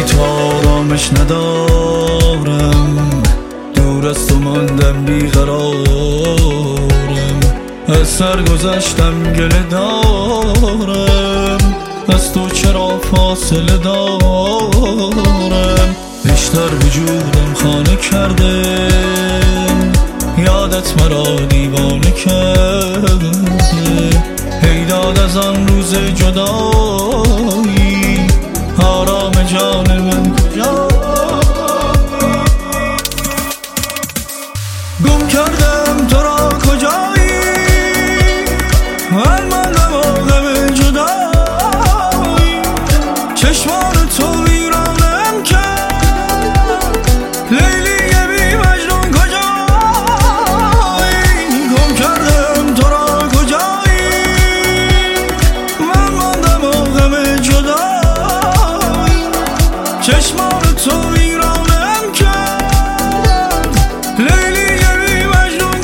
تو آرامش ندارم، دور از تو ماندم بیقرارم، از سر گذشتم گله دارم، از تو چرا فاصله دارم، بیشتر وجودم خانه کرده، یادت مرا دیوانه کرده، ای داد از آن روز جدایی، آرام جان من کجایی؟ گم کردم تو را کجایی، الماندم و غم جدایی، چشمان تو ویرانم کرد، لیلی بی مجنون کجایی؟ گم کردم تو را کجایی، من ماندم و غم جدایی، چشمان تو ویرانم کرد، لیلی بی مجنون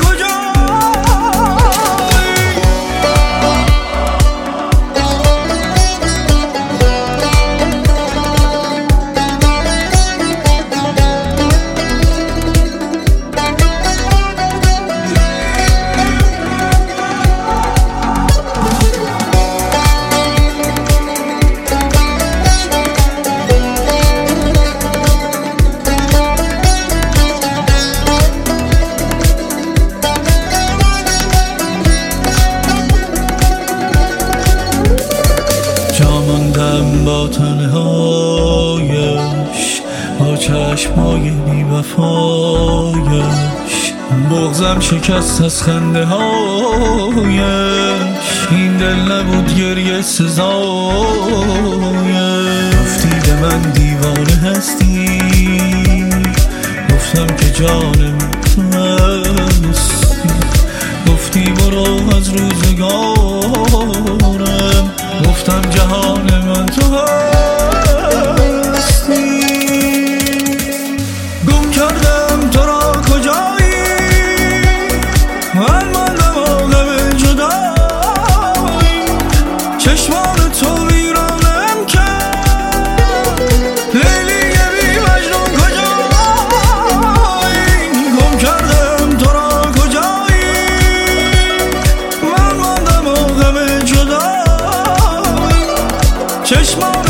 جاماندم با تنهایش، با چشمای بی وفایش، بغضم شکست از خنده هایش، این دل نبود گریه سزایش، گفتی به من دیوانه هستی، گفتم که جان من هستی، گفتی برو از روزگارم، گفتم جهان من تو هستی، گم کردم تو را کجایی، الماندم و غم جدایی، چشمان تو ویرانم کرد، لیلی بی مجنون کجایی؟ گم کردم تو را کجایی، من ماندم و غم جدایی، چشمان